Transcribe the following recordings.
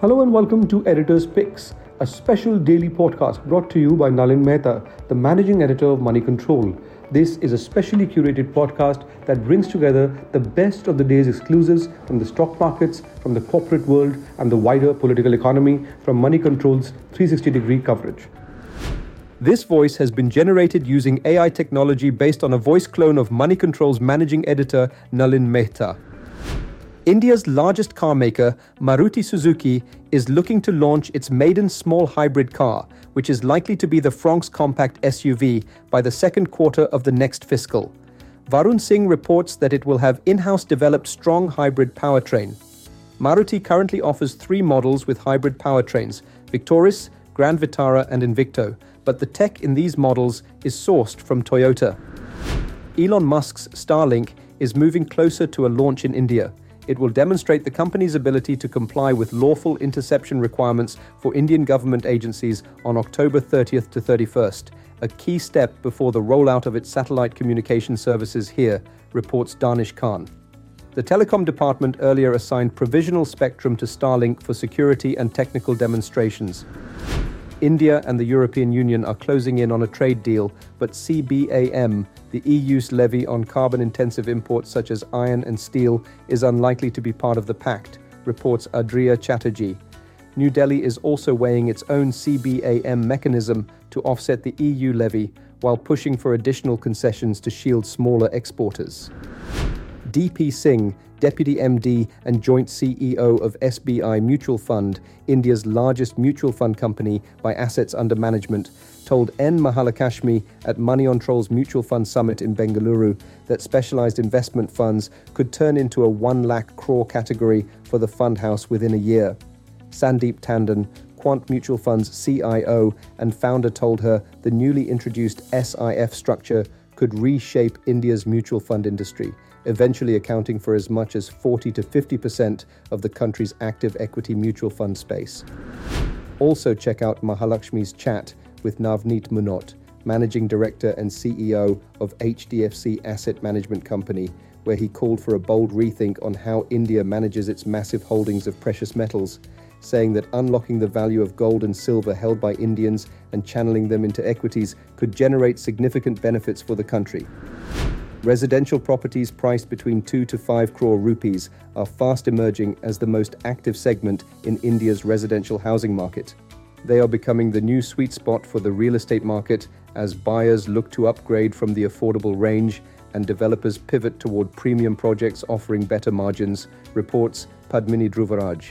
Hello and welcome to Editor's Picks, a special daily podcast brought to you by Nalin Mehta, the managing editor of Money Control. This is a specially curated podcast that brings together the best of the day's exclusives from the stock markets, from the corporate world, and the wider political economy from Money Control's 360-degree coverage. This voice has been generated using AI technology based on a voice clone of Money Control's managing editor, Nalin Mehta. India's largest car maker, Maruti Suzuki, is looking to launch its maiden small hybrid car, which is likely to be the Fronx compact SUV, by the second quarter of the next fiscal. Varun Singh reports that it will have in-house developed strong hybrid powertrain. Maruti currently offers 3 models with hybrid powertrains: Victoris, Grand Vitara and Invicto, but the tech in these models is sourced from Toyota. Elon Musk's Starlink is moving closer to a launch in India. It will demonstrate the company's ability to comply with lawful interception requirements for Indian government agencies on October 30th to 31st, a key step before the rollout of its satellite communication services here, reports Danish Khan. The telecom department earlier assigned provisional spectrum to Starlink for security and technical demonstrations. India and the European Union are closing in on a trade deal, but CBAM, the EU's levy on carbon-intensive imports such as iron and steel, is unlikely to be part of the pact, reports Adriya Chatterjee. New Delhi is also weighing its own CBAM mechanism to offset the EU levy, while pushing for additional concessions to shield smaller exporters. DP Singh, Deputy MD and Joint CEO of SBI Mutual Fund, India's largest mutual fund company by assets under management, told N. Mahalakshmi at Moneycontrol's Mutual Fund Summit in Bengaluru that specialized investment funds could turn into a 1 lakh crore category for the fund house within a year. Sandeep Tandon, Quant Mutual Fund's CIO and founder, told her the newly introduced SIF structure could reshape India's mutual fund industry, eventually accounting for as much as 40 to 50% of the country's active equity mutual fund space. Also check out Mahalakshmi's chat with Navneet Munot, Managing Director and CEO of HDFC Asset Management Company, where he called for a bold rethink on how India manages its massive holdings of precious metals, saying that unlocking the value of gold and silver held by Indians and channeling them into equities could generate significant benefits for the country. Residential properties priced between 2 to 5 crore rupees are fast emerging as the most active segment in India's residential housing market. They are becoming the new sweet spot for the real estate market as buyers look to upgrade from the affordable range and developers pivot toward premium projects offering better margins, reports Padmini Dhruvaraj.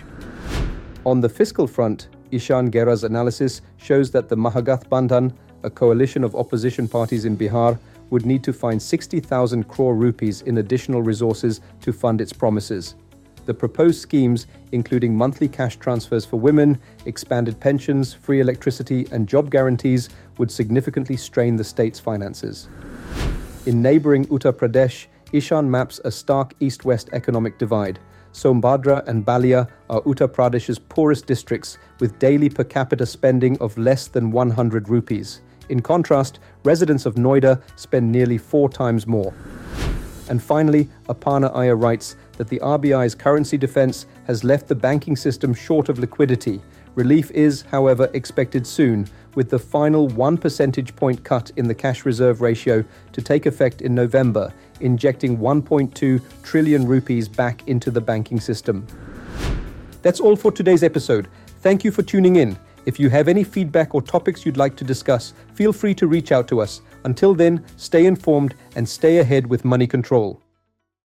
On the fiscal front, Ishan Gera's analysis shows that the Mahagathbandhan, a coalition of opposition parties in Bihar, would need to find 60,000 crore rupees in additional resources to fund its promises. The proposed schemes, including monthly cash transfers for women, expanded pensions, free electricity, and job guarantees, would significantly strain the state's finances. In neighboring Uttar Pradesh, Ishan maps a stark east-west economic divide. Sombhadra and Balia are Uttar Pradesh's poorest districts, with daily per capita spending of less than 100 rupees. In contrast, residents of Noida spend nearly 4 times more. And finally, Aparna Iyer writes that the RBI's currency defense has left the banking system short of liquidity. Relief is, however, expected soon, with the final 1 percentage point cut in the cash reserve ratio to take effect in November, injecting 1.2 trillion rupees back into the banking system. That's all for today's episode. Thank you for tuning in. If you have any feedback or topics you'd like to discuss, feel free to reach out to us. Until then, stay informed and stay ahead with Money Control.